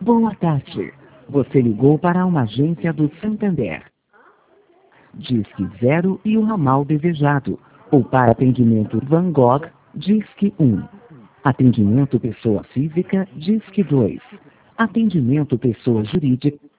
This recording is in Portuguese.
Boa tarde. Você ligou para uma agência do Santander. Disque 0 e o ramal desejado. Ou para atendimento Van Gogh, Disque 1. Atendimento pessoa física, Disque 2. Atendimento pessoa jurídica,